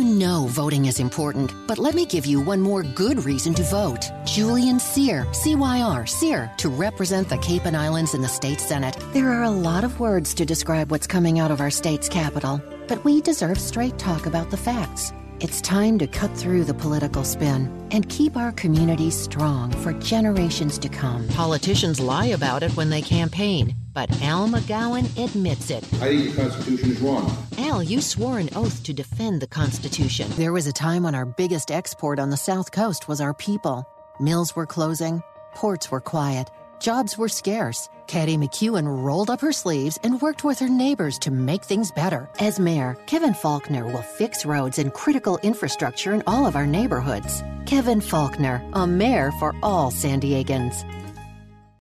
know voting is important, but let me give you one more good reason to vote. Julian Cyr, CYR, Cyr, to represent the Cape and Islands in the state Senate. There are a lot of words to describe what's coming out of our state's capital, but we deserve straight talk about the facts. It's time to cut through the political spin and keep our communities strong for generations to come. Politicians lie about it when they campaign, but Al McGowan admits it. I think the Constitution is wrong. Al, you swore an oath to defend the Constitution. There was a time when our biggest export on the South Coast was our people. Mills were closing, ports were quiet, jobs were scarce. Katie McEwen rolled up her sleeves and worked with her neighbors to make things better. As mayor, Kevin Faulkner will fix roads and critical infrastructure in all of our neighborhoods. Kevin Faulkner, a mayor for all San Diegans.